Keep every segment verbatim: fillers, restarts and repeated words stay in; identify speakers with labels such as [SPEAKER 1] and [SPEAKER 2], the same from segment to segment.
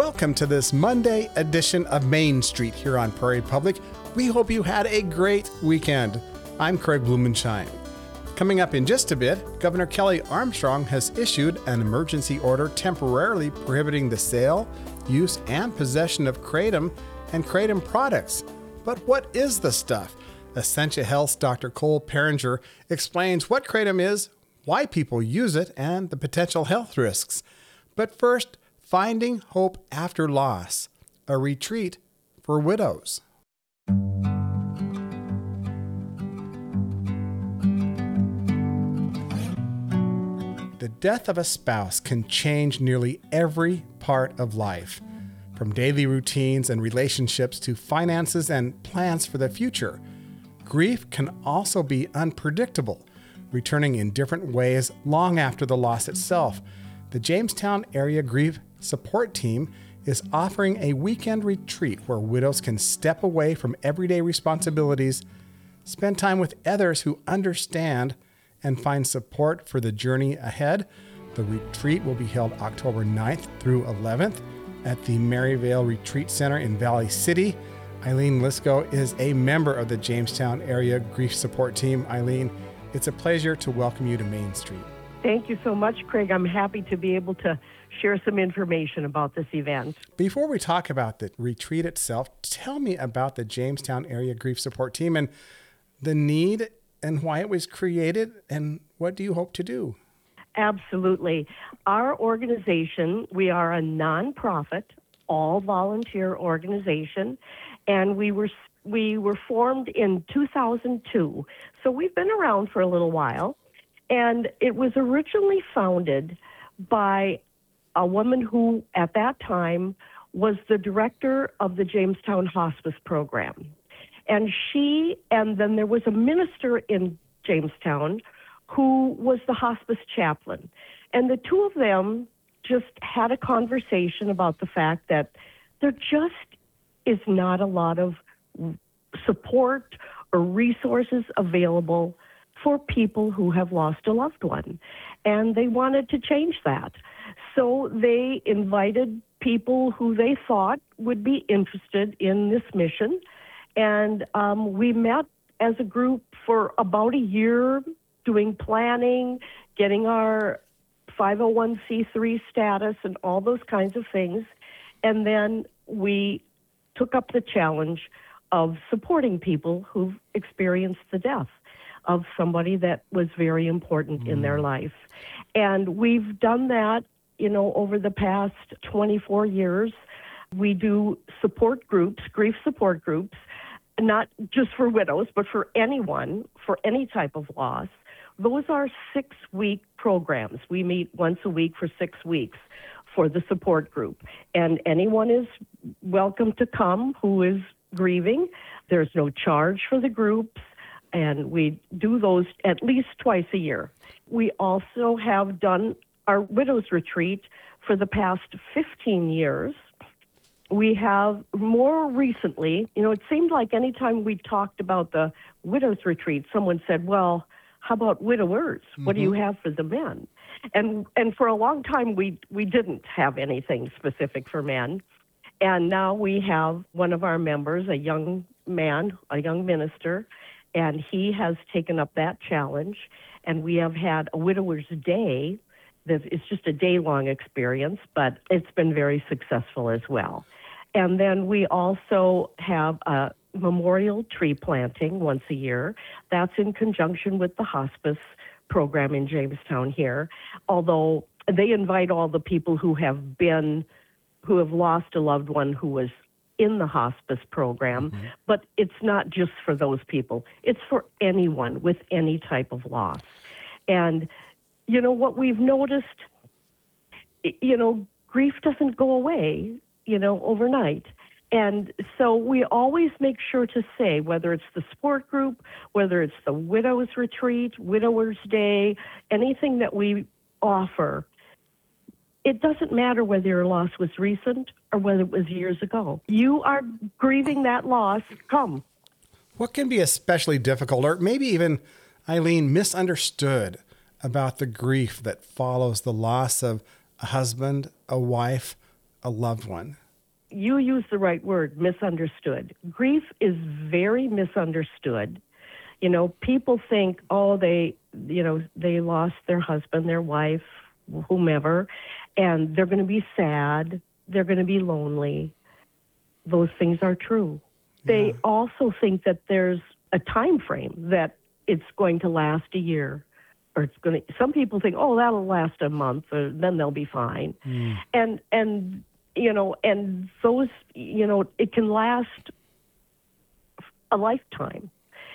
[SPEAKER 1] Welcome to this Monday edition of Main Street here on Prairie Public. We hope you had a great weekend. I'm Craig Blumenshine. Coming up in just a bit, Governor Kelly Armstrong has issued an emergency order temporarily prohibiting the sale, use, and possession of kratom and kratom products. But what is the stuff? Essentia Health's Doctor Cole Peringer explains what kratom is, why people use it, and the potential health risks. But first, Finding Hope After Loss, a retreat for widows. The death of a spouse can change nearly every part of life, from daily routines and relationships to finances and plans for the future. Grief can also be unpredictable, returning in different ways long after the loss itself. The Jamestown Area Grief Support Team is offering a weekend retreat where widows can step away from everyday responsibilities, spend time with others who understand, and find support for the journey ahead. The retreat will be held October ninth through eleventh at the Maryvale Retreat Center in Valley City. Eileen Lisko is a member of the Jamestown Area Grief Support Team. Eileen, it's a pleasure to welcome you to Main Street.
[SPEAKER 2] Thank you so much, Craig. I'm happy to be able to share some information about this event.
[SPEAKER 1] Before we talk about the retreat itself, tell me about the Jamestown Area Grief Support Team and the need and why it was created, and what do you hope to do?
[SPEAKER 2] Absolutely. Our organization, we are a nonprofit, all-volunteer organization, and we were we were formed in two thousand two. So we've been around for a little while. And it was originally founded by a woman who, at that time, was the director of the Jamestown Hospice Program. And she, and then there was a minister in Jamestown who was the hospice chaplain. And the two of them just had a conversation about the fact that there just is not a lot of support or resources available for people who have lost a loved one. And they wanted to change that. So they invited people who they thought would be interested in this mission. And um, we met as a group for about a year, doing planning, getting our five oh one c three status and all those kinds of things. And then we took up the challenge of supporting people who've experienced the death of somebody that was very important mm. in their life. And we've done that, you know, over the past twenty-four years. We do support groups, grief support groups, not just for widows, but for anyone, for any type of loss. Those are six-week programs. We meet once a week for six weeks for the support group. And anyone is welcome to come who is grieving. There's no charge for the groups. And we do those at least twice a year. We also have done our Widows Retreat for the past fifteen years. We have more recently, you know, it seemed like anytime we talked about the Widows Retreat, someone said, well, how about widowers? Mm-hmm. What do you have for the men? And and for a long time, we, we didn't have anything specific for men. And now we have one of our members, a young man, a young minister, and he has taken up that challenge. And we have had a Widower's Day. It's just a day-long experience, but it's been very successful as well. And then we also have a memorial tree planting once a year. That's in conjunction with the hospice program in Jamestown here, although they invite all the people who have been, who have lost a loved one who was in the hospice program, mm-hmm. but it's not just for those people. It's for anyone with any type of loss. And, you know, what we've noticed, you know, grief doesn't go away, you know, overnight. And so we always make sure to say, whether it's the support group, whether it's the Widow's Retreat, Widower's Day, anything that we offer, it doesn't matter whether your loss was recent or whether it was years ago. You are grieving that loss, come.
[SPEAKER 1] What can be especially difficult, or maybe even, Eileen, misunderstood about the grief that follows the loss of a husband, a wife, a loved one?
[SPEAKER 2] You use the right word, misunderstood. Grief is very misunderstood. You know, people think, oh, they, you know, they lost their husband, their wife, whomever, and they're going to be sad. They're going to be lonely. Those things are true.
[SPEAKER 1] Yeah.
[SPEAKER 2] They also think that there's a time frame, that it's going to last a year, or it's going to. Some people think, oh, that'll last a month, or then they'll be fine.
[SPEAKER 1] Mm.
[SPEAKER 2] And and you know, and those, you know, it can last a lifetime.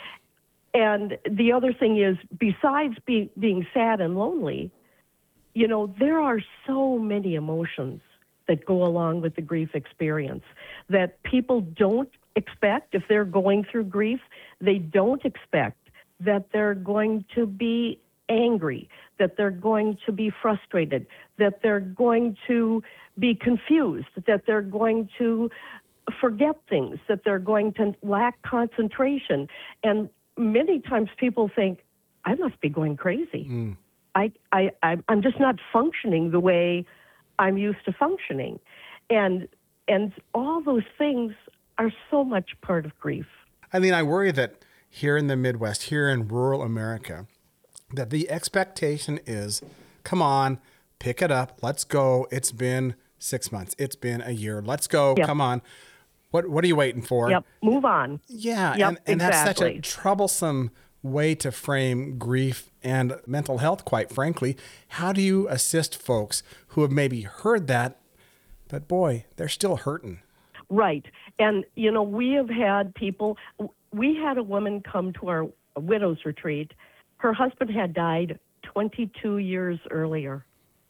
[SPEAKER 2] And the other thing is, besides be, being sad and lonely, you know, there are so many emotions that go along with the grief experience that people don't expect. If they're going through grief, they don't expect that they're going to be angry, that they're going to be frustrated, that they're going to be confused, that they're going to forget things, that they're going to lack concentration. And many times people think, I must be going crazy.
[SPEAKER 1] Mm.
[SPEAKER 2] I, I, I'm just not functioning the way I'm used to functioning. And, and all those things are so much part of grief.
[SPEAKER 1] I mean, I worry that here in the Midwest, here in rural America, that the expectation is, come on, pick it up, let's go. It's been six months. It's been a year. Let's go.
[SPEAKER 2] Yep.
[SPEAKER 1] Come on. What What are you waiting for?
[SPEAKER 2] Yep. Move on.
[SPEAKER 1] Yeah.
[SPEAKER 2] Yep,
[SPEAKER 1] and, and that's such
[SPEAKER 2] exactly.
[SPEAKER 1] a troublesome way to frame grief and mental health, quite frankly. How do you assist folks who have maybe heard that, but boy, they're still hurting?
[SPEAKER 2] Right. And, you know, we have had people, we had a woman come to our widow's retreat. Her husband had died twenty-two years earlier.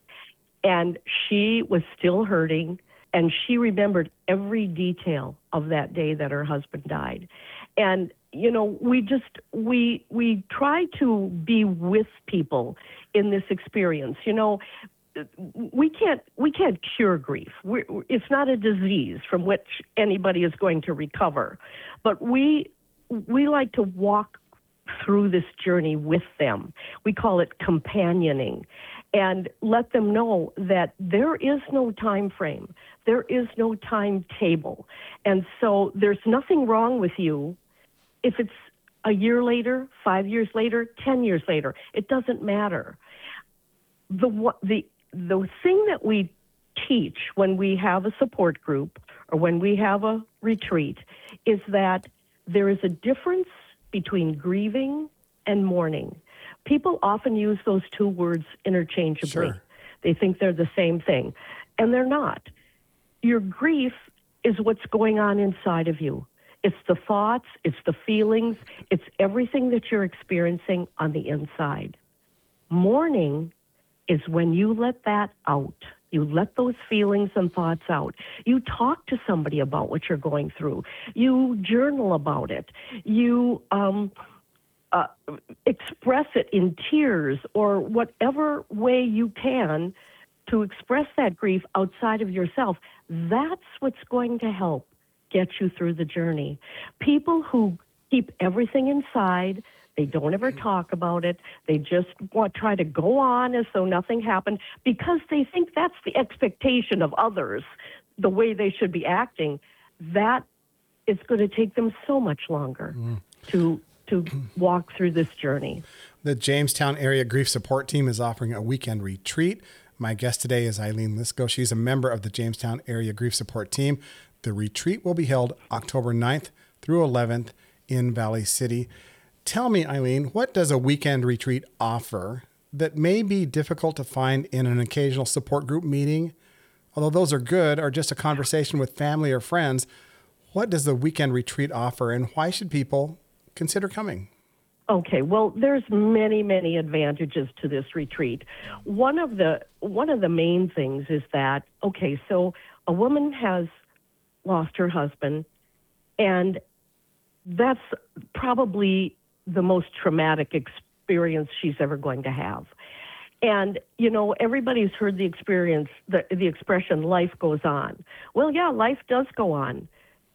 [SPEAKER 2] And she was still hurting, and she remembered every detail of that day that her husband died. And, you know, we just, we we try to be with people in this experience. You know, we can't we can't cure grief. We're, it's not a disease from which anybody is going to recover. But we we like to walk through this journey with them. We call it companioning, and let them know that there is no time frame. There is no timetable. And so there's nothing wrong with you if it's a year later, five years later, ten years later. It doesn't matter. The the the thing that we teach when we have a support group or when we have a retreat is that there is a difference between grieving and mourning. People often use those two words interchangeably.
[SPEAKER 1] Sure.
[SPEAKER 2] They think they're the same thing, and they're not. Your grief is what's going on inside of you. It's the thoughts, it's the feelings, it's everything that you're experiencing on the inside. Mourning is when you let that out. You let those feelings and thoughts out. You talk to somebody about what you're going through. You journal about it. You um, uh, express it in tears or whatever way you can to express that grief outside of yourself. That's what's going to help get you through the journey. People who keep everything inside, they don't ever talk about it. They just want try to go on as though nothing happened because they think that's the expectation of others, the way they should be acting. That is going to take them so much longer mm. to to walk through this journey.
[SPEAKER 1] The Jamestown Area Grief Support Team is offering a weekend retreat. My guest today is Eileen Lisko. She's a member of the Jamestown Area Grief Support Team. The retreat will be held October ninth through eleventh in Valley City. Tell me, Eileen, what does a weekend retreat offer that may be difficult to find in an occasional support group meeting? Although those are good, or just a conversation with family or friends, what does the weekend retreat offer, and why should people consider coming?
[SPEAKER 2] Okay, well, there's many, many advantages to this retreat. One of the one of the main things is that, okay, so a woman has lost her husband, and that's probably the most traumatic experience she's ever going to have. And, you know, everybody's heard the experience, the, the expression, life goes on. Well, yeah, life does go on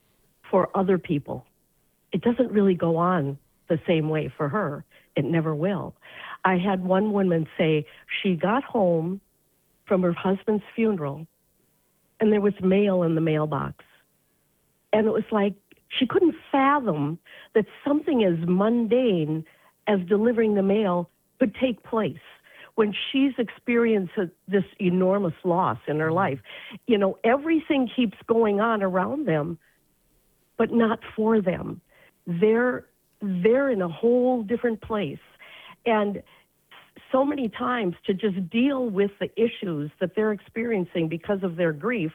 [SPEAKER 2] for other people. It doesn't really go on the same way for her. It never will. I had one woman say she got home from her husband's funeral and there was mail in the mailbox. And it was like she couldn't fathom that something as mundane as delivering the mail could take place when she's experienced this enormous loss in her life. You know, everything keeps going on around them, but not for them. They're they're in a whole different place. And so many times to just deal with the issues that they're experiencing because of their grief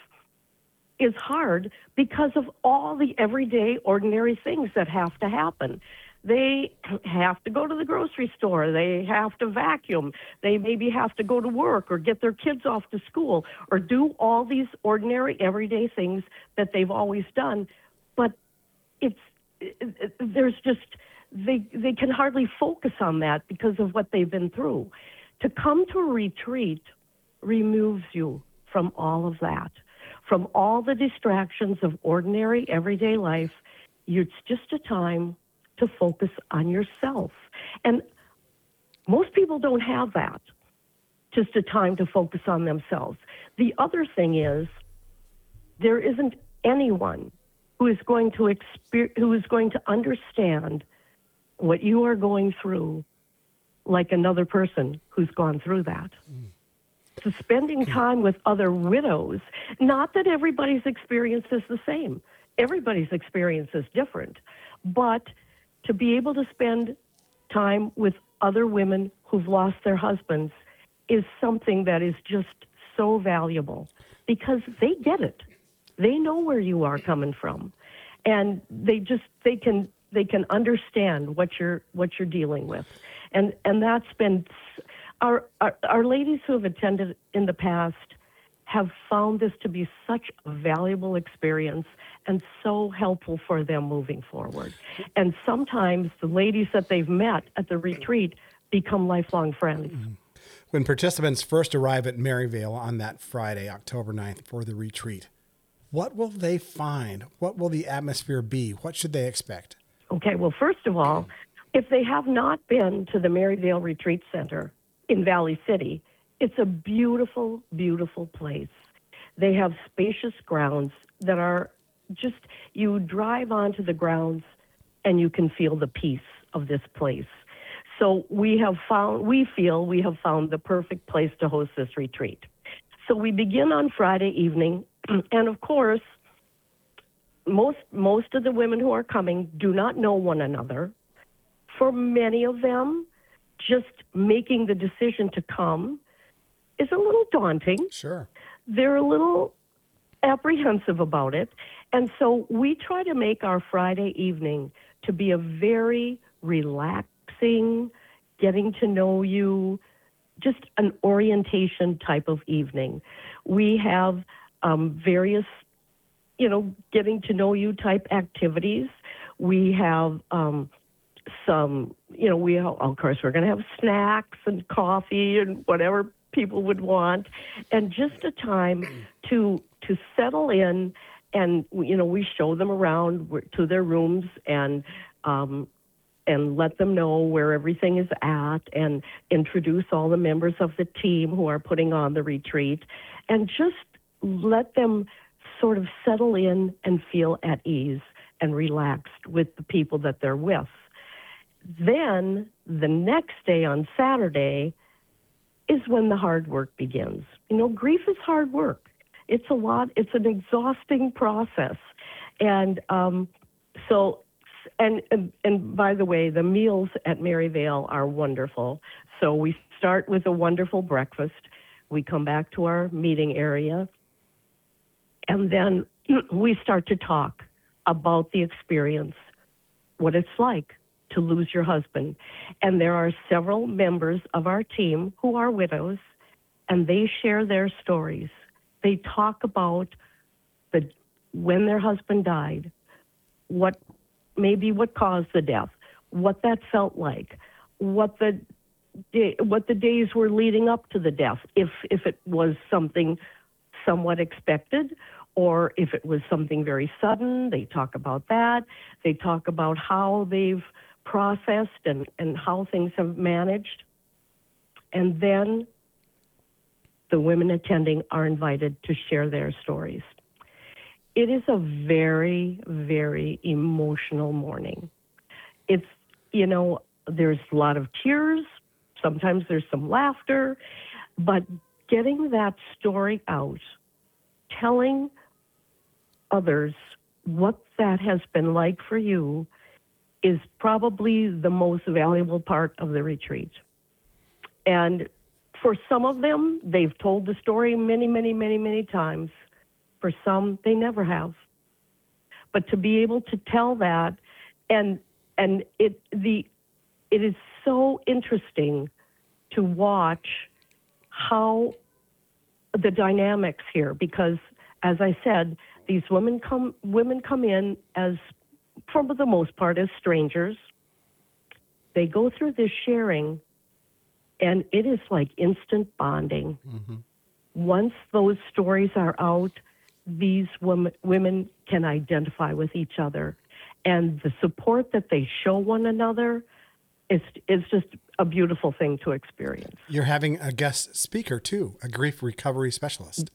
[SPEAKER 2] is hard because of all the everyday, ordinary things that have to happen. They have to go to the grocery store. They have to vacuum. They maybe have to go to work or get their kids off to school or do all these ordinary, everyday things that they've always done. But it's it, it, there's just they they can hardly focus on that because of what they've been through. To come to a retreat removes you from all of that, from all the distractions of ordinary, everyday life. It's just a time to focus on yourself. And most people don't have that, just a time to focus on themselves. The other thing is there isn't anyone who is going to exper- who is going to understand what you are going through like another person who's gone through that. Mm. So spending time with other widows, not that everybody's experience is the same. Everybody's experience is different. But to be able to spend time with other women who've lost their husbands is something that is just so valuable because they get it. They know where you are coming from. And they just, they can, they can understand what you're, what you're dealing with. And, and that's been, our, our, our ladies who have attended in the past have found this to be such a valuable experience and so helpful for them moving forward. And sometimes the ladies that they've met at the retreat become lifelong friends.
[SPEAKER 1] When participants first arrive at Maryvale on that Friday, October ninth, for the retreat, what will they find? What will the atmosphere be? What should they expect?
[SPEAKER 2] Okay, well, first of all, if they have not been to the Maryvale Retreat Center in Valley City, it's a beautiful, beautiful place. They have spacious grounds that are just, you drive onto the grounds and you can feel the peace of this place. So we have found, we feel we have found the perfect place to host this retreat. So we begin on Friday evening, and of course, most most of the women who are coming do not know one another. For many of them, just making the decision to come is a little daunting.
[SPEAKER 1] Sure.
[SPEAKER 2] They're a little apprehensive about it. And so we try to make our Friday evening to be a very relaxing, getting to know you, just an orientation type of evening. We have um, various, you know, getting to know you type activities. We have um, some, you know, we have, of course, we're going to have snacks and coffee and whatever people would want, and just a time to to settle in, and you know, we show them around to their rooms and um, and let them know where everything is at, and introduce all the members of the team who are putting on the retreat, and just let them sort of settle in and feel at ease and relaxed with the people that they're with. Then the next day on Saturday is when the hard work begins. You know, grief is hard work. It's a lot, it's an exhausting process. And um, so, and, and and by the way, the meals at Maryvale are wonderful. So we start with a wonderful breakfast. We come back to our meeting area, and then we start to talk about the experience, what it's like to lose your husband. And there are several members of our team who are widows, and they share their stories. They talk about the when their husband died, what maybe what caused the death, what that felt like, what the what the days were leading up to the death, if if it was something somewhat expected, or if it was something very sudden. They talk about that. They talk about how they've processed and, and how things have managed. And then the women attending are invited to share their stories. It is a very, very emotional morning. It's, you know, there's a lot of tears. Sometimes there's some laughter. But getting that story out, telling others what that has been like for you, is probably the most valuable part of the retreat. And for some of them, they've told the story many, many, many, many times. For some, they never have. But to be able to tell that, and and it the it is so interesting to watch how the dynamics here, because as I said, these women come women come in as, for the most part, as strangers. They go through this sharing, and it is like instant bonding. Mm-hmm. Once those stories are out, these women, women can identify with each other. And the support that they show one another is, is just a beautiful thing to experience.
[SPEAKER 1] You're having a guest speaker, too, a grief recovery specialist.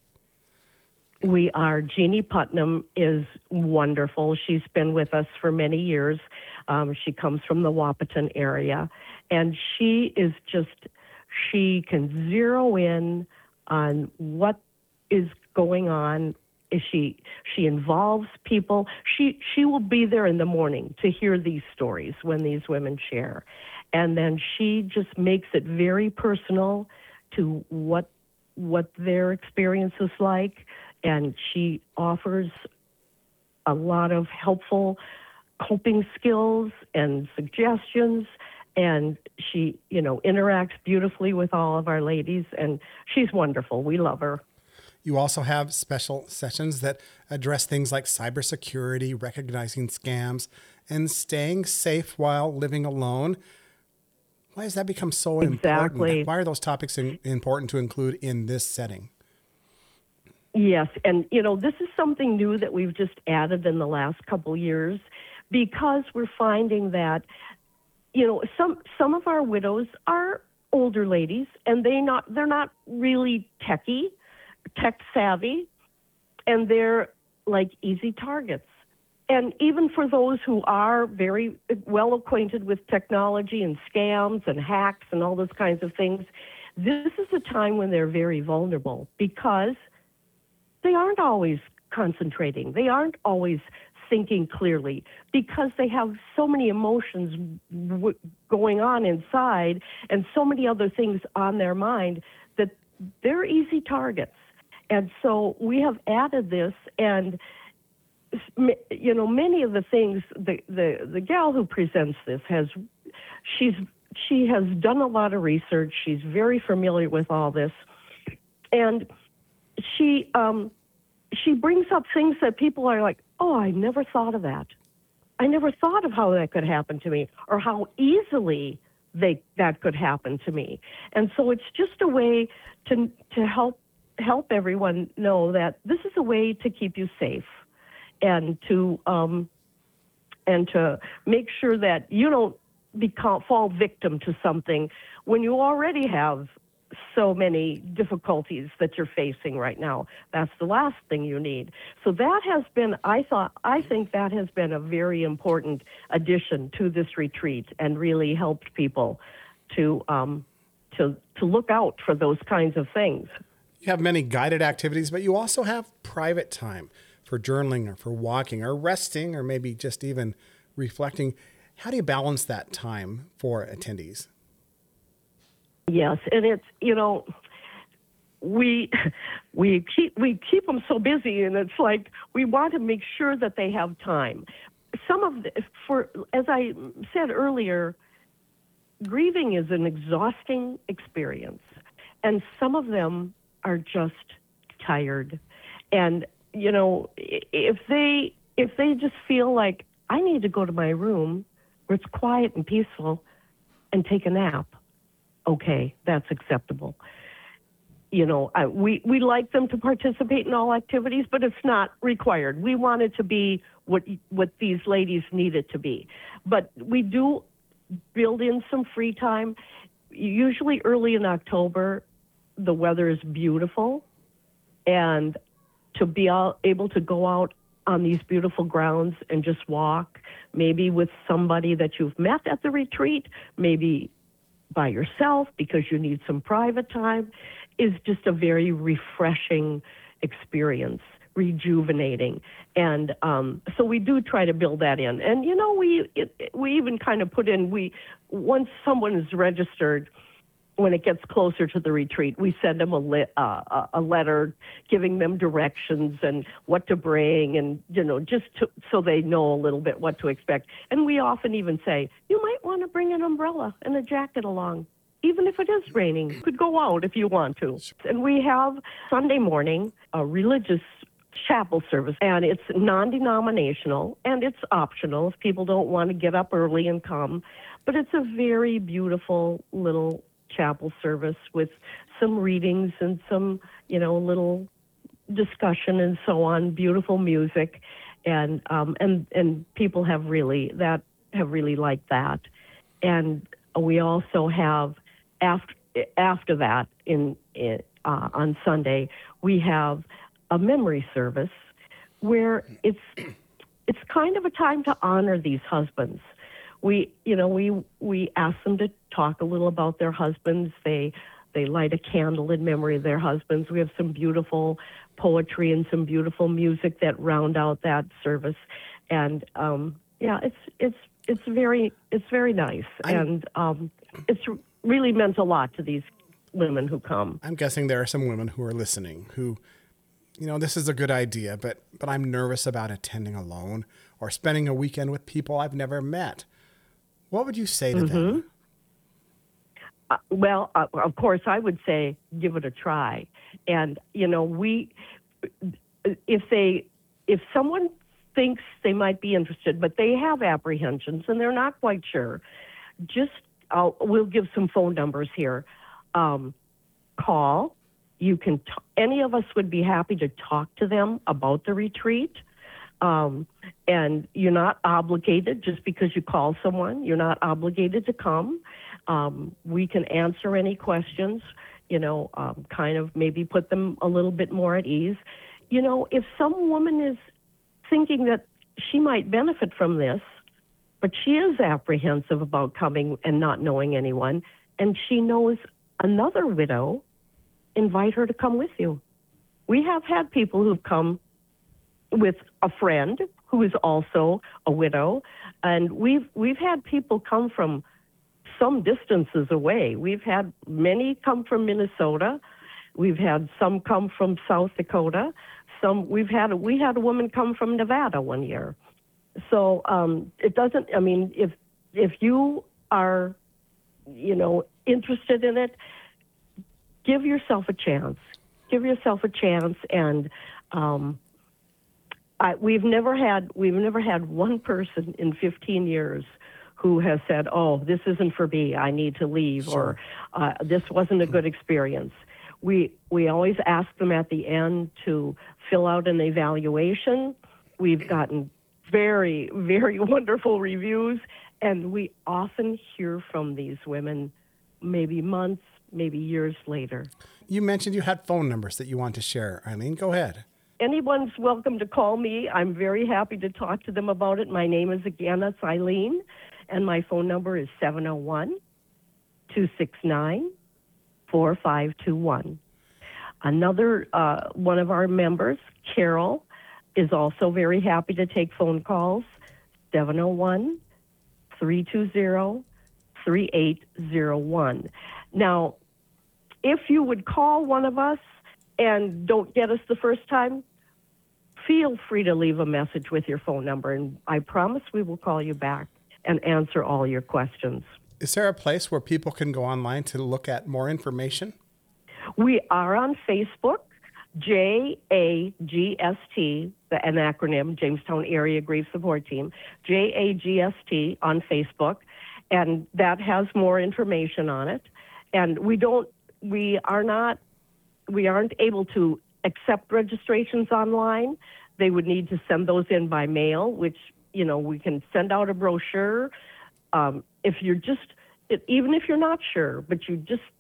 [SPEAKER 2] We are. Jeannie Putnam is wonderful. She's been with us for many years. Um, she comes from the Wahpeton area. And she is just, she can zero in on what is going on. Is she she involves people. She she will be there in the morning to hear these stories when these women share. And then she just makes it very personal to what what their experience is like. And she offers a lot of helpful coping skills and suggestions. And she, you know, interacts beautifully with all of our ladies. And she's wonderful. We love her.
[SPEAKER 1] You also have special sessions that address things like cybersecurity, recognizing scams, and staying safe while living alone. Why has that become so
[SPEAKER 2] exactly.
[SPEAKER 1] important? Why are those topics in, important to include in this setting?
[SPEAKER 2] Yes, and you know, this is something new that we've just added in the last couple years, because we're finding that, you know, some some of our widows are older ladies, and they not they're not really techie. tech savvy, and they're like easy targets. And even for those who are very well acquainted with technology and scams and hacks and all those kinds of things, this is a time when they're very vulnerable, because they aren't always concentrating. They aren't always thinking clearly, because they have so many emotions w- going on inside and so many other things on their mind that they're easy targets. And so we have added this, and, you know, many of the things, the, the, the gal who presents this has, she's, she has done a lot of research. She's very familiar with all this. And she, um, she brings up things that people are like, oh, I never thought of that. I never thought of how that could happen to me, or how easily they, that could happen to me. And so it's just a way to, to help help everyone know that this is a way to keep you safe, and to um, and to make sure that you don't become fall victim to something when you already have so many difficulties that you're facing right now. That's the last thing you need. So that has been, I thought, I think that has been a very important addition to this retreat, and really helped people to um, to to look out for those kinds of things.
[SPEAKER 1] You have many guided activities, but you also have private time for journaling or for walking or resting, or maybe just even reflecting. How do you balance that time for attendees?
[SPEAKER 2] Yes, and it's, you know, we we keep we keep them so busy, and it's like we want to make sure that they have time. Some of the, for as I said earlier, grieving is an exhausting experience, and some of them are just tired. And, you know, if they if they just feel like, I need to go to my room where it's quiet and peaceful and take a nap, okay, that's acceptable. You know, I, we, we like them to participate in all activities, but it's not required. We want it to be what what these ladies need it to be. But we do build in some free time, usually early in October. the weather is beautiful, and to be all, able to go out on these beautiful grounds and just walk, maybe with somebody that you've met at the retreat, maybe by yourself because you need some private time, is just a very refreshing experience, rejuvenating. And um, so we do try to build that in. And, you know, we it, we even kind of put in, we once someone is registered, when it gets closer to the retreat, we send them a, li- uh, a letter giving them directions and what to bring, and, you know, just to, so they know a little bit what to expect. And we often even say, you might want to bring an umbrella and a jacket along. Even if it is raining, you could go out if you want to. And we have Sunday morning a religious chapel service, and it's non-denominational, and it's optional if people don't want to get up early and come. But it's a very beautiful little chapel service with some readings and some, you know, little discussion and so on, beautiful music. And um, and and people have really, that have really liked that. And we also have, after after that, in, in uh, on Sunday, we have a memory service where it's it's kind of a time to honor these husbands. We, you know, we we ask them to talk a little about their husbands. They they light a candle in memory of their husbands. We have some beautiful poetry and some beautiful music that round out that service. And um, yeah, it's it's it's very it's very nice, I'm, and um, it's really meant a lot to these women who come.
[SPEAKER 1] I'm guessing there are some women who are listening who, you know, this is a good idea, but but I'm nervous about attending alone or spending a weekend with people I've never met. What would you say to
[SPEAKER 2] mm-hmm.
[SPEAKER 1] them?
[SPEAKER 2] Uh, well, uh, of course, I would say give it a try. And, you know, we, if they, if someone thinks they might be interested, but they have apprehensions and they're not quite sure, just, uh, we'll give some phone numbers here. Um, call. You can, t- any of us would be happy to talk to them about the retreat. Um, and you're not obligated just because you call someone. You're not obligated to come. Um, we can answer any questions, you know, um, kind of maybe put them a little bit more at ease. You know, if some woman is thinking that she might benefit from this, but she is apprehensive about coming and not knowing anyone, and she knows another widow, invite her to come with you. We have had people who've come with a friend who is also a widow, and we've we've had people come from some distances away. We've had many come from Minnesota. We've had some come from South Dakota. Some we've had a, we had a woman come from Nevada one year. So um, it doesn't. I mean, if if you are, you know, interested in it, give yourself a chance. Give yourself a chance, and um, I, we've never had we've never had one person in fifteen years who has said, "Oh, this isn't for me. I need to leave," sure. or uh, "This wasn't a good experience." We we always ask them at the end to fill out an evaluation. We've gotten very very wonderful reviews, and we often hear from these women, maybe months, maybe years later.
[SPEAKER 1] You mentioned you had phone numbers that you want to share. Eileen, go ahead.
[SPEAKER 2] Anyone's welcome to call me. I'm very happy to talk to them about it. My name is, again, it's Eileen, and my phone number is seven oh one, two six nine, four five two one. Another uh, one of our members, Carol, is also very happy to take phone calls, seven oh one, three two zero, three eight zero one. Now, if you would call one of us and don't get us the first time, feel free to leave a message with your phone number, and I promise we will call you back and answer all your questions.
[SPEAKER 1] Is there a place where people can go online to look at more information?
[SPEAKER 2] We are on Facebook, J A G S T, the, an acronym, Jamestown Area Grief Support Team, J A G S T on Facebook, and that has more information on it. And we don't, we are not, we aren't able to accept registrations online. They would need to send those in by mail, which, you know, we can send out a brochure. Um, if you're just, even if you're not sure, but you just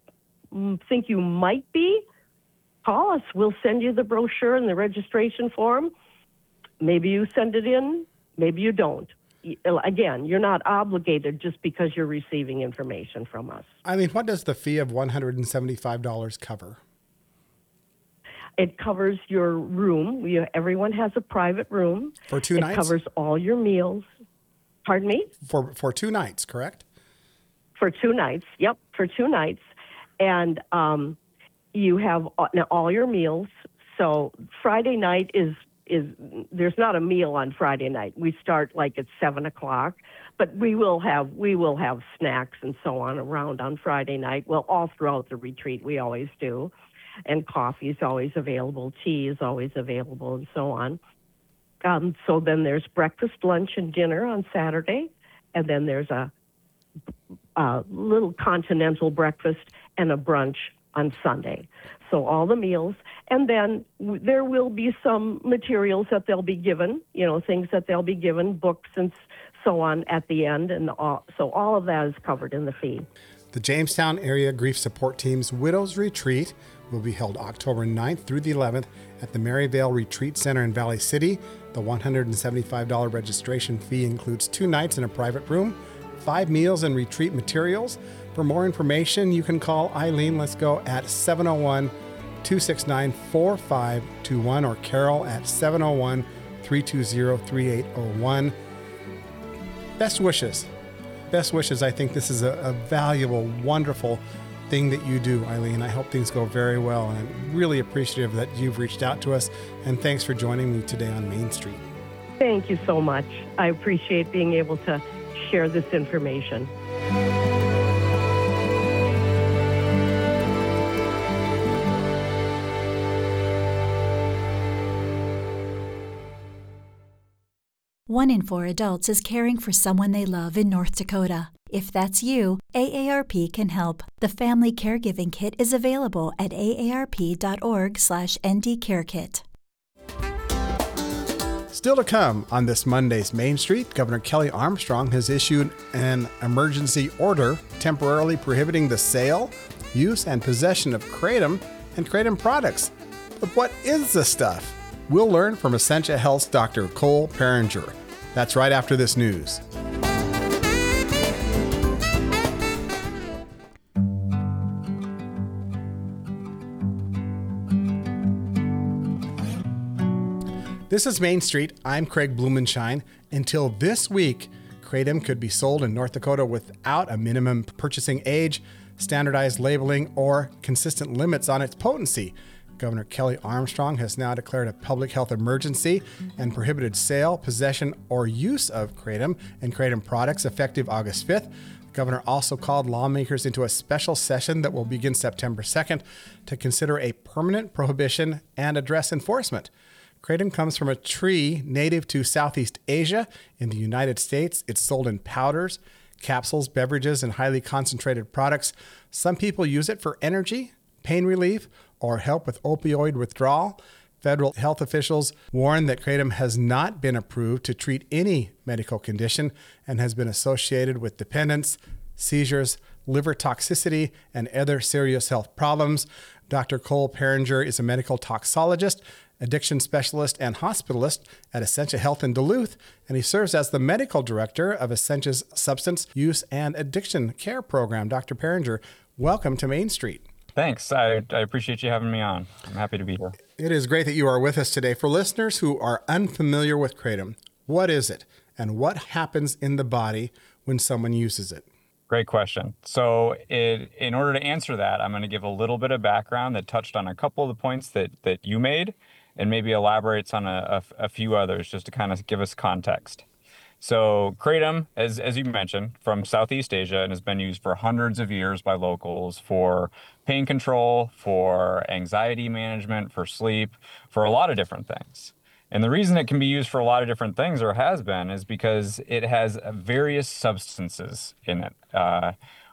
[SPEAKER 2] mm, think you might be, call us. We'll send you the brochure and the registration form. Maybe you send it in, maybe you don't. Again, you're not obligated just because you're receiving information from us.
[SPEAKER 1] Eileen, what does the fee of one hundred seventy-five dollars cover?
[SPEAKER 2] It covers your room. We, everyone has a private room.
[SPEAKER 1] For two
[SPEAKER 2] it
[SPEAKER 1] nights?
[SPEAKER 2] It covers all your meals. Pardon me?
[SPEAKER 1] For for two nights, correct?
[SPEAKER 2] For two nights, yep, for two nights. And um, you have all your meals. So Friday night is, is, there's not a meal on Friday night. We start like at seven o'clock, but we will have, we will have snacks and so on around on Friday night. Well, all throughout the retreat, we always do. And coffee is always available, tea is always available, and so on. Um, so then there's breakfast, lunch, and dinner on Saturday, and then there's a, a little continental breakfast and a brunch on Sunday. So all the meals, and then w- there will be some materials that they'll be given, you know, things that they'll be given, books and so on at the end, and all, so all of that is covered in the fee.
[SPEAKER 1] The Jamestown Area Grief Support Team's Widows Retreat will be held October ninth through the eleventh at the Maryvale Retreat Center in Valley City. The one hundred seventy-five dollars registration fee includes two nights in a private room, five meals and retreat materials. For more information, you can call Eileen Let's Go at seven oh one, two six nine, four five two one or Carol at seven oh one, three two zero, three eight oh one. Best wishes. Best wishes. I think this is a, a valuable, wonderful thing that you do, Eileen. I hope things go very well, and I'm really appreciative that you've reached out to us, and thanks for joining me today on Main Street.
[SPEAKER 2] Thank you so much. I appreciate being able to share this information.
[SPEAKER 3] One in four adults is caring for someone they love in North Dakota. If that's you, A A R P can help. The Family Caregiving Kit is available at aarp.org slash ndcarekit.
[SPEAKER 1] Still to come on this Monday's Main Street, Governor Kelly Armstrong has issued an emergency order temporarily prohibiting the sale, use, and possession of kratom and kratom products. But what is this stuff? We'll learn from Essentia Health's Doctor Cole Peringer. That's right after this news. This is Main Street. I'm Craig Blumenshine. Until this week, kratom could be sold in North Dakota without a minimum purchasing age, standardized labeling, or consistent limits on its potency. Governor Kelly Armstrong has now declared a public health emergency and prohibited sale, possession, or use of kratom and kratom products effective August fifth. The governor also called lawmakers into a special session that will begin September second to consider a permanent prohibition and address enforcement. Kratom comes from a tree native to Southeast Asia. In the United States, it's sold in powders, capsules, beverages, and highly concentrated products. Some people use it for energy, pain relief, or help with opioid withdrawal. Federal health officials warn that kratom has not been approved to treat any medical condition and has been associated with dependence, seizures, liver toxicity, and other serious health problems. Doctor Cole Peringer is a medical toxologist, addiction specialist, and hospitalist at Essentia Health in Duluth, and he serves as the medical director of Essentia's Substance Use and Addiction Care Program. Doctor Peringer, welcome to Main Street.
[SPEAKER 4] Thanks. I, I appreciate you having me on. I'm happy to be here.
[SPEAKER 1] It is great that you are with us today. For listeners who are unfamiliar with kratom, what is it and what happens in the body when someone uses it?
[SPEAKER 4] Great question. So it, in order to answer that, I'm going to give a little bit of background that touched on a couple of the points that, that you made and maybe elaborates on a, a, a few others just to kind of give us context. So kratom, as as you mentioned, from Southeast Asia and has been used for hundreds of years by locals for pain control, for anxiety management, for sleep, for a lot of different things. And the reason it can be used for a lot of different things, or has been, is because it has various substances in it. Uh,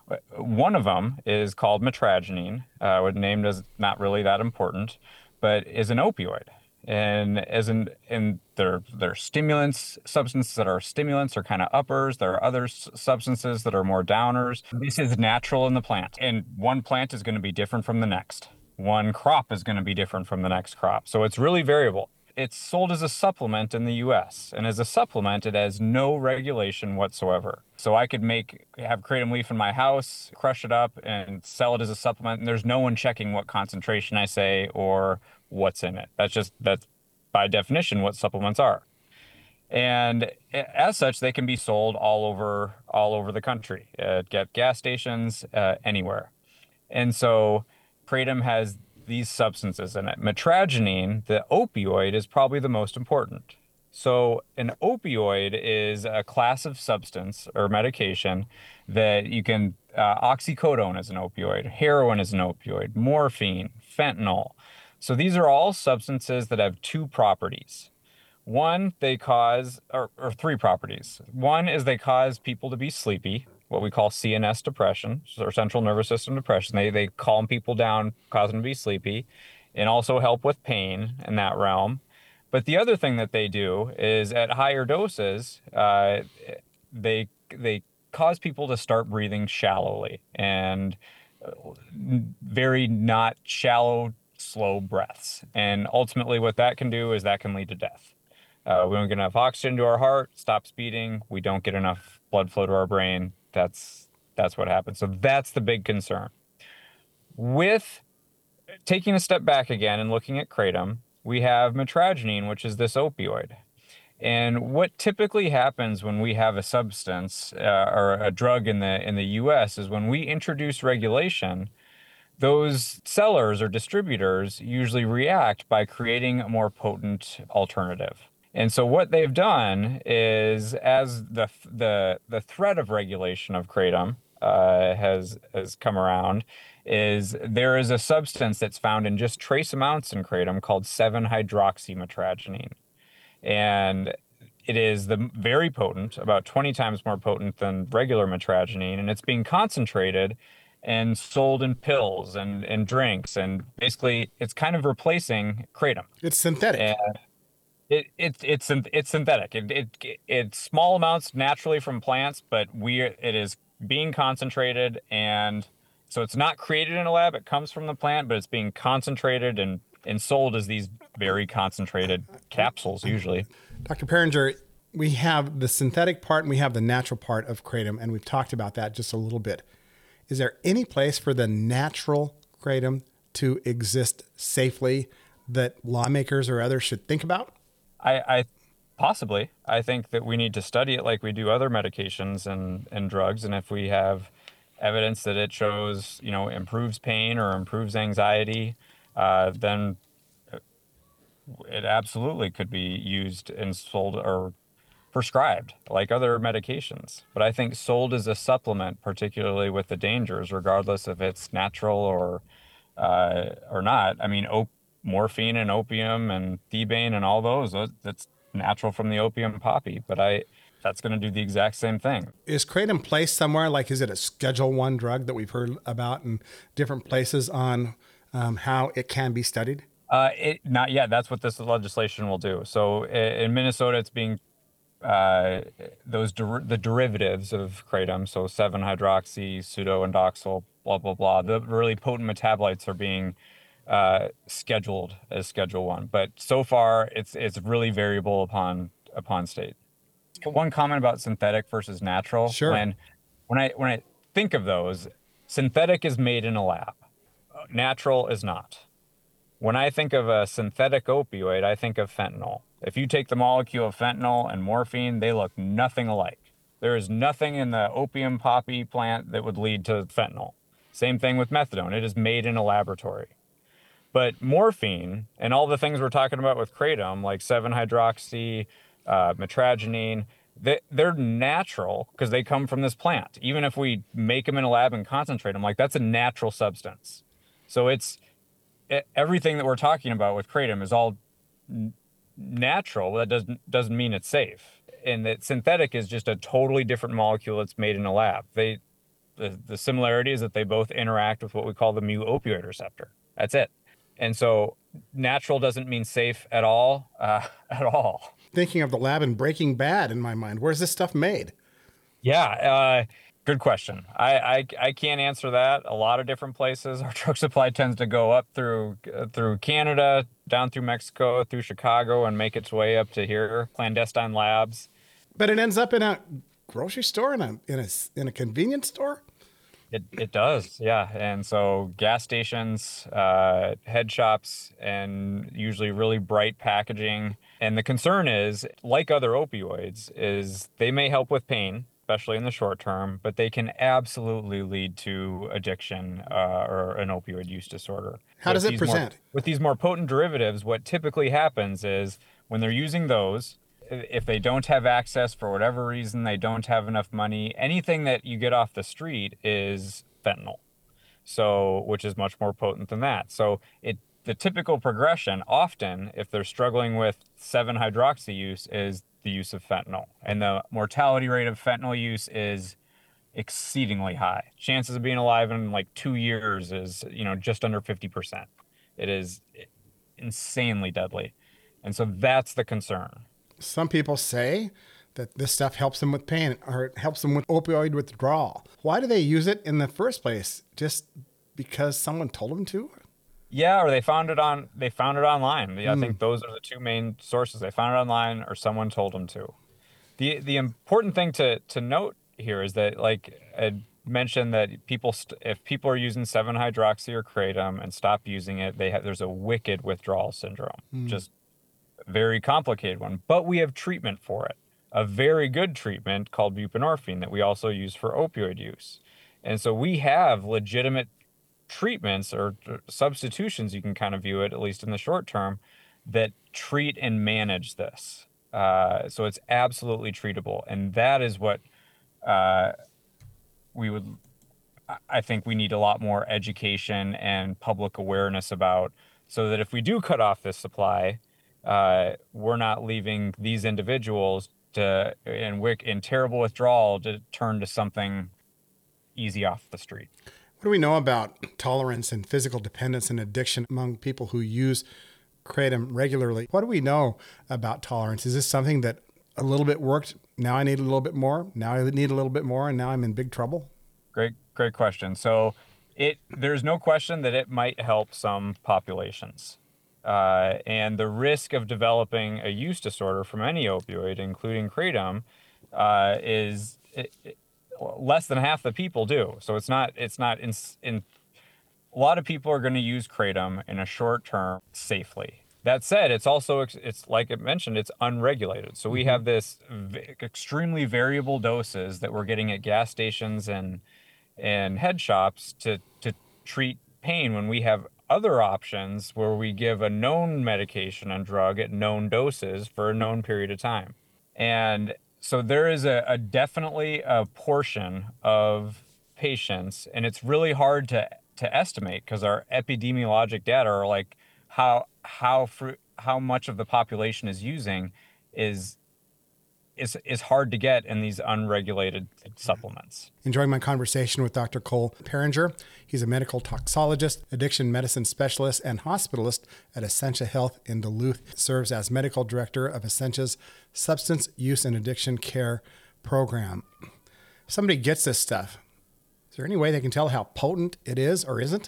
[SPEAKER 4] one of them is called metragenine, uh, named as not really that important, but is an opioid. And as in, in there, there are stimulants, substances that are stimulants are kind of uppers. There are other s- substances that are more downers. This is natural in the plant. And one plant is going to be different from the next. One crop is going to be different from the next crop. So it's really variable. It's sold as a supplement in the U S, and as a supplement, it has no regulation whatsoever. So I could make, have kratom leaf in my house, crush it up and sell it as a supplement. And there's no one checking what concentration I say or what's in it. That's just, that's by definition what supplements are. And as such, they can be sold all over, all over the country at gas stations, uh, anywhere. And so kratom has these substances in it. Metragenine, the opioid, is probably the most important. So an opioid is a class of substance or medication that you can, uh, oxycodone is an opioid, heroin is an opioid, morphine, fentanyl. So these are all substances that have two properties. One, they cause, or, or three properties. One is they cause people to be sleepy, what we call C N S depression, or central nervous system depression. They they calm people down, cause them to be sleepy, and also help with pain in that realm. But the other thing that they do is at higher doses, uh, they they cause people to start breathing shallowly and very not shallow, slow breaths. And ultimately, what that can do is that can lead to death. Uh, we don't get enough oxygen to our heart, stops beating. We don't get enough blood flow to our brain. That's that's what happens. So that's the big concern. With taking a step back again and looking at kratom, we have metragenine, which is this opioid. And what typically happens when we have a substance uh, or a drug in the in the U S is when we introduce regulation, those sellers or distributors usually react by creating a more potent alternative. And so what they've done is, as the the the threat of regulation of kratom uh, has has come around, is there is a substance that's found in just trace amounts in kratom called seven hydroxymetragenine, and it is the very potent, about twenty times more potent than regular metragenine, and it's being concentrated and sold in pills and, and drinks, and basically it's kind of replacing kratom.
[SPEAKER 1] It's synthetic.
[SPEAKER 4] And it, it it's it's synthetic. It, it it's small amounts naturally from plants, but we it is being concentrated, and so it's not created in a lab. It comes from the plant, but it's being concentrated and and sold as these very concentrated capsules usually.
[SPEAKER 1] Doctor Perringer, we have the synthetic part and we have the natural part of kratom, and we've talked about that just a little bit. Is there any place for the natural kratom to exist safely that lawmakers or others should think about?
[SPEAKER 4] I, I possibly. I think that we need to study it like we do other medications and, and drugs. And if we have evidence that it shows, you know, improves pain or improves anxiety, uh, then it absolutely could be used and sold or prescribed like other medications. But I think sold as a supplement, particularly with the dangers, regardless if it's natural or uh, or not. I mean, op- morphine and opium and thebaine and all those, those, that's natural from the opium poppy. But I that's going to do the exact same thing.
[SPEAKER 1] Is kratom placed somewhere? Like, is it a Schedule One drug that we've heard about in different places on um, how it can be studied?
[SPEAKER 4] Uh, it not yet. That's what this legislation will do. So in Minnesota, it's being uh, those der- the derivatives of kratom, so seven hydroxy, pseudoindoxyl, blah blah blah. The really potent metabolites are being uh, scheduled as Schedule One, but so far it's it's really variable upon upon state. One comment about synthetic versus natural.
[SPEAKER 1] Sure.
[SPEAKER 4] When when I when I think of those, synthetic is made in a lab. Natural is not. When I think of a synthetic opioid, I think of fentanyl. If you take the molecule of fentanyl and morphine, they look nothing alike. There is nothing in the opium poppy plant that would lead to fentanyl. Same thing with methadone. It is made in a laboratory. But morphine and all the things we're talking about with kratom, like seven hydroxy, uh, metragenine, they, they're natural because they come from this plant. Even if we make them in a lab and concentrate them, like that's a natural substance. So it's everything that we're talking about with kratom is all n- natural. That doesn't doesn't mean it's safe. And that synthetic is just a totally different molecule that's made in a lab. They the, the similarity is that they both interact with what we call the mu opioid receptor. That's it. And so natural doesn't mean safe at all, uh, at all.
[SPEAKER 1] Thinking of the lab in Breaking Bad in my mind. Where's this stuff made?
[SPEAKER 4] Yeah, uh, good question. I, I I can't answer that. A lot of different places. Our drug supply tends to go up through uh, through Canada, down through Mexico, through Chicago, and make its way up to here. Clandestine labs.
[SPEAKER 1] But it ends up in a grocery store, in a in a in a convenience store.
[SPEAKER 4] It it does, yeah. And so gas stations, uh, head shops, and usually really bright packaging. And the concern is, like other opioids, is they may help with pain, especially in the short term, but they can absolutely lead to addiction uh, or an opioid use disorder.
[SPEAKER 1] How does
[SPEAKER 4] With
[SPEAKER 1] it
[SPEAKER 4] these more-
[SPEAKER 1] present?
[SPEAKER 4] with these more potent derivatives, what typically happens is when they're using those, if they don't have access for whatever reason, they don't have enough money, anything that you get off the street is fentanyl. So, which is much more potent than that. So it, the typical progression often, if they're struggling with seven hydroxy use, is the use of fentanyl. And the mortality rate of fentanyl use is exceedingly high. Chances of being alive in like two years is, you know, just under fifty percent. It is insanely deadly. And so that's the concern.
[SPEAKER 1] Some people say that this stuff helps them with pain or it helps them with opioid withdrawal. Why do they use it in the first place? Just because someone told them to?
[SPEAKER 4] Yeah, or they found it on they found it online. I think those are the two main sources. They found it online or someone told them to. The the important thing to to note here is that, like I mentioned, that people st- if people are using seven hydroxy or kratom and stop using it, they have there's a wicked withdrawal syndrome. Just a very complicated one, but we have treatment for it. A very good treatment called buprenorphine that we also use for opioid use. And so we have legitimate treatments or substitutions, you can kind of view it, at least in the short term, that treat and manage this. Uh, so it's absolutely treatable. And that is what uh, we would, I think we need a lot more education and public awareness about, so that if we do cut off this supply, uh, we're not leaving these individuals to, in, wick, in terrible withdrawal, to turn to something easy off the street.
[SPEAKER 1] What do we know about tolerance and physical dependence and addiction among people who use kratom regularly? What do we know about tolerance? Is this something that a little bit worked, now I need a little bit more, now I need a little bit more, and now I'm in big trouble?
[SPEAKER 4] Great, great question. So it there's no question that it might help some populations. Uh, and the risk of developing a use disorder from any opioid, including kratom, uh, is it, it, less than half the people do. So it's not, it's not in, in a lot of people are going to use kratom in a short term safely. That said, it's also, it's like I mentioned, it's unregulated. So we have this v- extremely variable doses that we're getting at gas stations and, and head shops to, to treat pain, when we have other options where we give a known medication and drug at known doses for a known period of time. And so there is a, a definitely a portion of patients, and it's really hard to to estimate because our epidemiologic data are like how how fr- how much of the population is using is is is hard to get in these unregulated supplements.
[SPEAKER 1] Enjoying my conversation with Doctor Cole Paringer. He's a medical toxologist, addiction medicine specialist, and hospitalist at Essentia Health in Duluth. Serves as medical director of Essentia's Substance Use and Addiction Care Program. If somebody gets this stuff, is there any way they can tell how potent it is or isn't?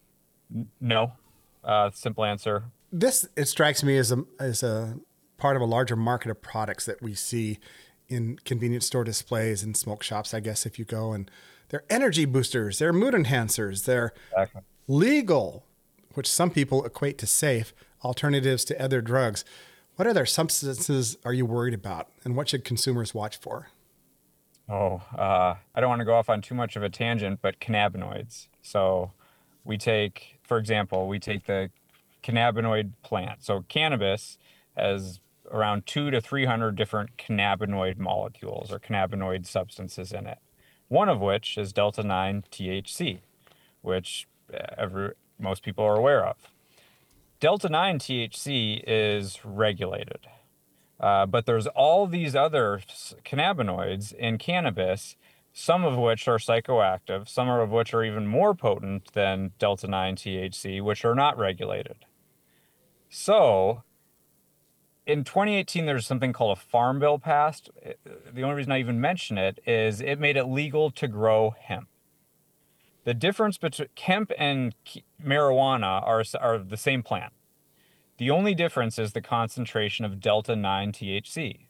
[SPEAKER 4] No. Uh, simple answer.
[SPEAKER 1] This, it strikes me as a as a part of a larger market of products that we see in convenience store displays and smoke shops, I guess, if you go. And they're energy boosters, they're mood enhancers, they're
[SPEAKER 4] Exactly.
[SPEAKER 1] legal, which some people equate to safe, alternatives to other drugs. What other substances are you worried about, and what should consumers watch for?
[SPEAKER 4] Oh, uh, I don't want to go off on too much of a tangent, but cannabinoids. So we take, for example, we take the cannabinoid plant. So cannabis has around two to three hundred different cannabinoid molecules or cannabinoid substances in it. One of which is delta nine T H C, which every, most people are aware of. delta nine T H C is regulated, uh, but there's all these other cannabinoids in cannabis, some of which are psychoactive, some of which are even more potent than delta nine T H C, which are not regulated. So in twenty eighteen, there's something called a farm bill passed. The only reason I even mention it is it made it legal to grow hemp. The difference between hemp and marijuana are, are the same plant. The only difference is the concentration of delta nine T H C.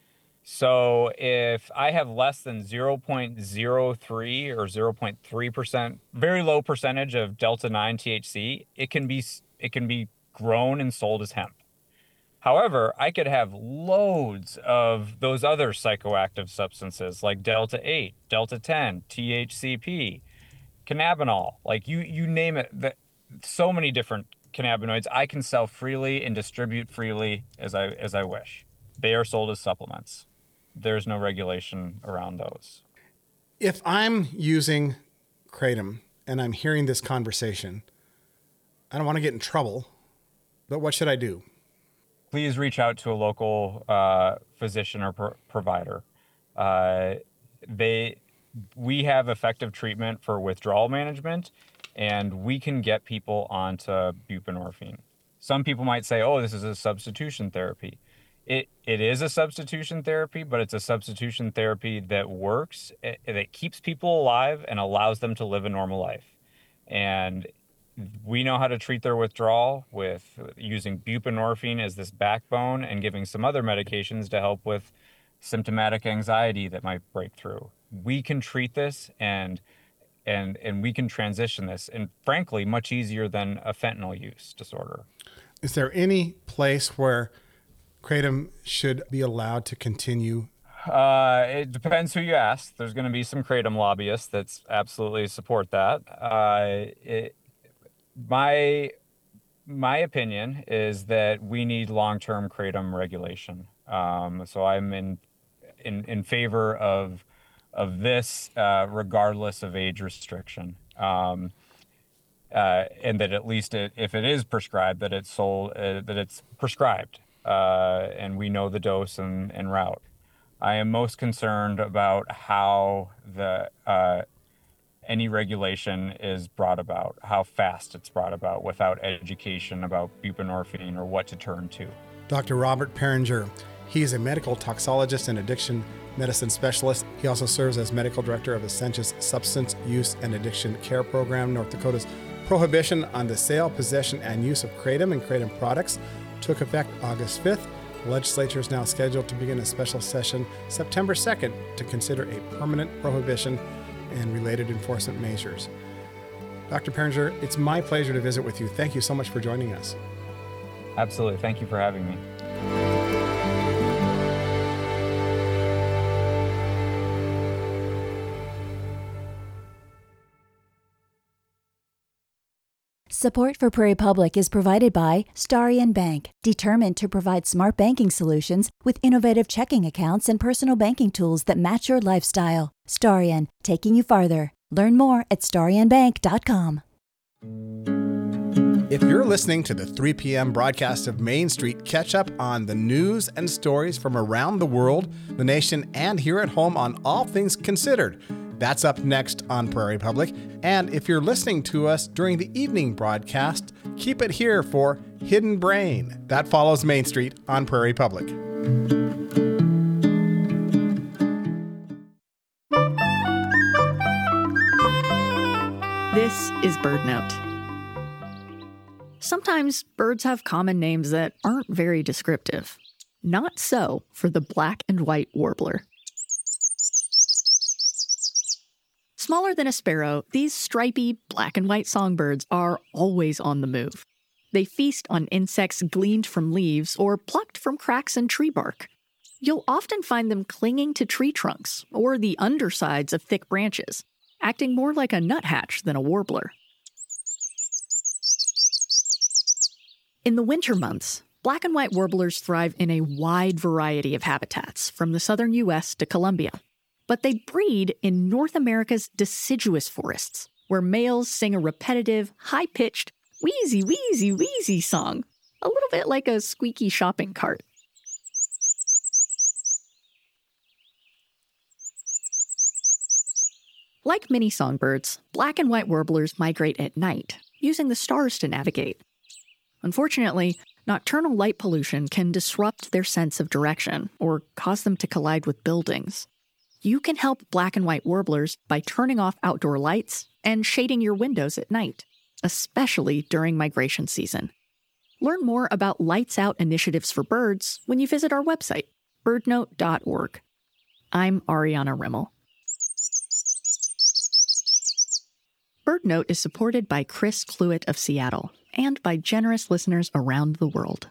[SPEAKER 4] So if I have less than zero point zero three or zero point three percent, very low percentage of delta nine T H C, it can be it can be grown and sold as hemp. However, I could have loads of those other psychoactive substances like delta eight, delta ten, T H C P, cannabinol, like you you name it. The, so many different cannabinoids I can sell freely and distribute freely as I as I wish. They are sold as supplements. There's no regulation around those.
[SPEAKER 1] If I'm using Kratom and I'm hearing this conversation, I don't want to get in trouble, but what should I do?
[SPEAKER 4] Please reach out to a local uh, physician or pro- provider. Uh, they, we have effective treatment for withdrawal management, and we can get people onto buprenorphine. Some people might say, oh, this is a substitution therapy. It It is a substitution therapy, but it's a substitution therapy that works, it, that keeps people alive and allows them to live a normal life. And we know how to treat their withdrawal with using buprenorphine as this backbone and giving some other medications to help with symptomatic anxiety that might break through. We can treat this and and and we can transition this, and frankly, much easier than a fentanyl use disorder.
[SPEAKER 1] Is there any place where Kratom should be allowed to continue?
[SPEAKER 4] Uh, it depends who you ask. There's going to be some Kratom lobbyists that absolutely support that. Uh, it, my my opinion is that we need long-term Kratom regulation. Um, so I'm in in in favor of of this, uh, regardless of age restriction. Um, uh, and that at least it, if it is prescribed, that it's sold, uh, that it's prescribed. Uh, and we know the dose and, and route. I am most concerned about how the uh, any regulation is brought about, how fast it's brought about without education about buprenorphine or what to turn to.
[SPEAKER 1] Doctor Robert Piringer, he is a medical toxologist and addiction medicine specialist. He also serves as medical director of Essentia Substance Use and Addiction Care Program. North Dakota's prohibition on the sale, possession, and use of Kratom and Kratom products took effect August fifth. The legislature is now scheduled to begin a special session September second to consider a permanent prohibition and related enforcement measures. Doctor Piringer, it's my pleasure to visit with you. Thank you so much for joining us.
[SPEAKER 4] Absolutely. Thank you for having me.
[SPEAKER 3] Support for Prairie Public is provided by Starion Bank, determined to provide smart banking solutions with innovative checking accounts and personal banking tools that match your lifestyle. Starion, taking you farther. Learn more at starion bank dot com.
[SPEAKER 1] If you're listening to the three p.m. broadcast of Main Street, catch up on the news and stories from around the world, the nation, and here at home on All Things Considered. That's up next on Prairie Public. And if you're listening to us during the evening broadcast, keep it here for Hidden Brain. That follows Main Street on Prairie Public.
[SPEAKER 5] This is BirdNote. Sometimes birds have common names that aren't very descriptive. Not so for the black and white warbler. Smaller than a sparrow, these stripy black and white songbirds are always on the move. They feast on insects gleaned from leaves or plucked from cracks in tree bark. You'll often find them clinging to tree trunks or the undersides of thick branches, acting more like a nuthatch than a warbler. In the winter months, black and white warblers thrive in a wide variety of habitats, from the southern U S to Colombia. But they breed in North America's deciduous forests, where males sing a repetitive, high-pitched, wheezy, wheezy, wheezy song, a little bit like a squeaky shopping cart. Like many songbirds, black and white warblers migrate at night, using the stars to navigate. Unfortunately, Nocturnal light pollution can disrupt their sense of direction or cause them to collide with buildings. You can help black and white warblers by turning off outdoor lights and shading your windows at night, especially during migration season. Learn more about Lights Out initiatives for birds when you visit our website, bird note dot org. I'm Ariana Rimmel. BirdNote is supported by Chris Cluett of Seattle and by generous listeners around the world.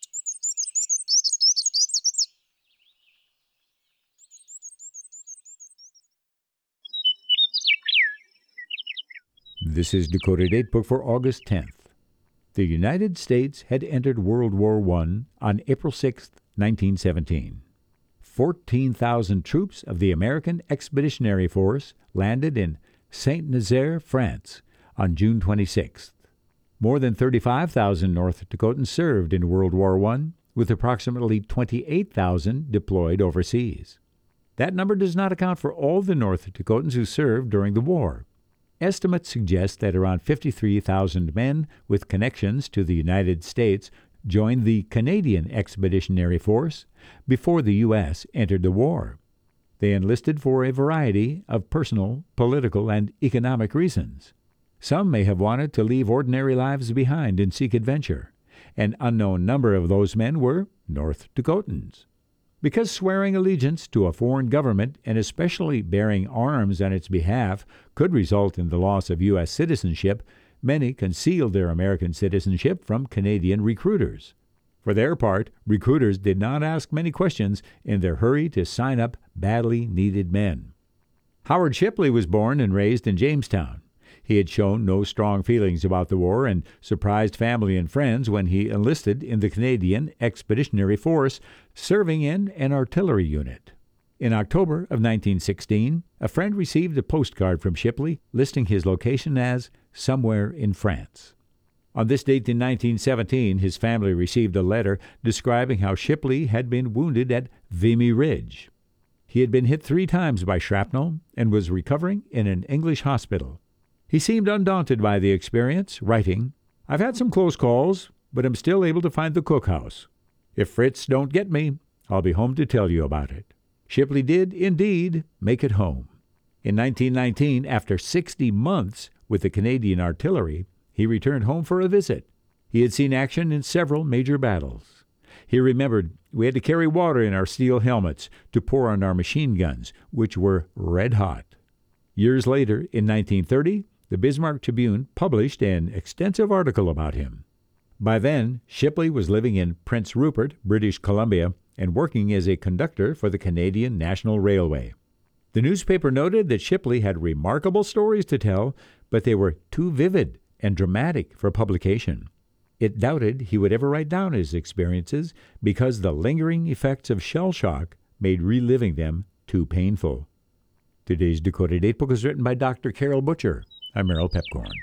[SPEAKER 6] This is Dakota Datebook for August tenth. The United States had entered World War One on April sixth, nineteen seventeen. fourteen thousand troops of the American Expeditionary Force landed in Saint-Nazaire, France, on June twenty-sixth. More than thirty-five thousand North Dakotans served in World War One, with approximately twenty-eight thousand deployed overseas. That number does not account for all the North Dakotans who served during the war. Estimates suggest that around fifty-three thousand men with connections to the United States joined the Canadian Expeditionary Force before the U S entered the war. They enlisted for a variety of personal, political, and economic reasons. Some may have wanted to leave ordinary lives behind and seek adventure. An unknown number of those men were North Dakotans. Because swearing allegiance to a foreign government, and especially bearing arms on its behalf, could result in the loss of U S citizenship, many concealed their American citizenship from Canadian recruiters. For their part, recruiters did not ask many questions in their hurry to sign up badly needed men. Howard Shipley was born and raised in Jamestown. He had shown no strong feelings about the war and surprised family and friends when he enlisted in the Canadian Expeditionary Force, serving in an artillery unit. In October of nineteen sixteen, a friend received a postcard from Shipley listing his location as somewhere in France. On this date in nineteen seventeen, his family received a letter describing how Shipley had been wounded at Vimy Ridge. He had been hit three times by shrapnel and was recovering in an English hospital. He seemed undaunted by the experience, writing, "I've had some close calls, but am still able to find the cookhouse. If Fritz don't get me, I'll be home to tell you about it." Shipley did, indeed, make it home. In nineteen nineteen, after sixty months with the Canadian Artillery, he returned home for a visit. He had seen action in several major battles. He remembered we had to carry water in our steel helmets to pour on our machine guns, which were red hot. Years later, in nineteen thirty, the Bismarck Tribune published an extensive article about him. By then, Shipley was living in Prince Rupert, British Columbia, and working as a conductor for the Canadian National Railway. The newspaper noted that Shipley had remarkable stories to tell, but they were too vivid and dramatic for publication. It doubted he would ever write down his experiences because the lingering effects of shell shock made reliving them too painful. Today's Dakota Datebook is written by Doctor Carol Butcher. I'm Merrill Pepcorn.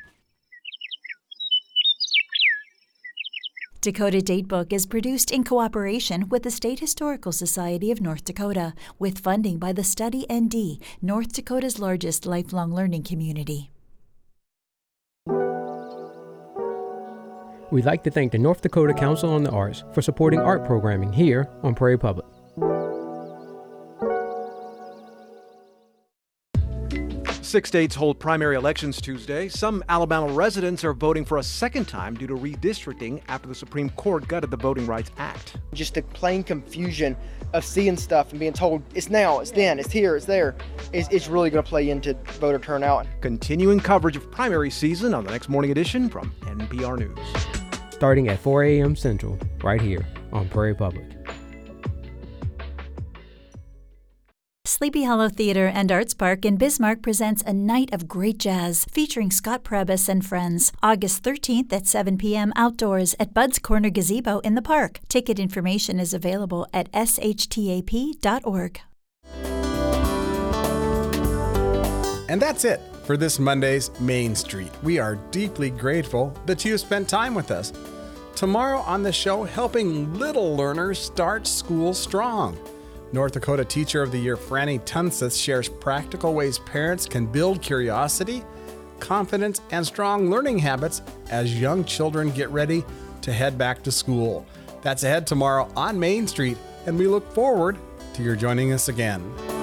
[SPEAKER 3] Dakota Datebook is produced in cooperation with the State Historical Society of North Dakota, with funding by the Study N D, North Dakota's largest lifelong learning community.
[SPEAKER 7] We'd like to thank the North Dakota Council on the Arts for supporting art programming here on Prairie Public.
[SPEAKER 8] Six states hold primary elections Tuesday. Some Alabama residents are voting for a second time due to redistricting after the Supreme Court gutted the Voting Rights Act.
[SPEAKER 9] Just the plain confusion of seeing stuff and being told it's now, it's then, it's here, it's there, it's, it's really going to play into voter turnout.
[SPEAKER 8] Continuing coverage of primary season on the next morning edition from N P R News.
[SPEAKER 7] Starting at four a.m. Central, right here on Prairie Public.
[SPEAKER 3] Sleepy Hollow Theater and Arts Park in Bismarck presents a night of great jazz featuring Scott Prebus and friends, August thirteenth at seven p.m. outdoors at Bud's Corner Gazebo in the park. Ticket information is available at s h t a p dot org.
[SPEAKER 1] And that's it for this Monday's Main Street. We are deeply grateful that you spent time with us. Tomorrow on the show, helping little learners start school strong. North Dakota Teacher of the Year Franny Tunseth shares practical ways parents can build curiosity, confidence, and strong learning habits as young children get ready to to head back to school. That's ahead tomorrow on Main Street, and we look forward to your joining us again.